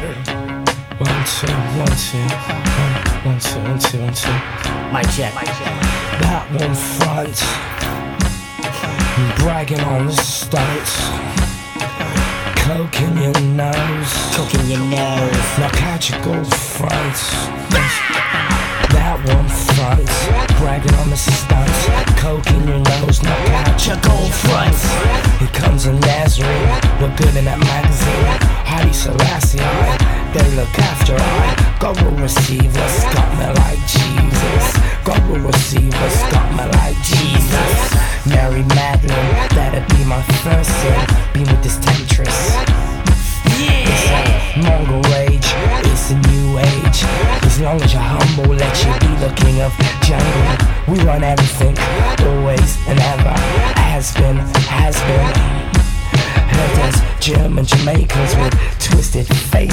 One, two, one, two. One, two, one, two, one, two. Mic check. That one front, bragging on the stunts. Coke in your nose, Coke in your nose. now catch a gold front. That one front, bragging on the stunts. Coke in your nose, now catch a gold front. Here comes a Nazarene, look good in that magazine. Haile Selassie, they look after I. God will receive us, got me like Jesus. God will receive us, got me like Jesus. Mary Magdalene, that'd be my first sin. Be with this temptress. It's a Mongol rage, it's a new age. As long as you're humble, let you be the king of jungle. We run everything, always and ever. Has been. Heard there's German Jamaicans with twisted faces.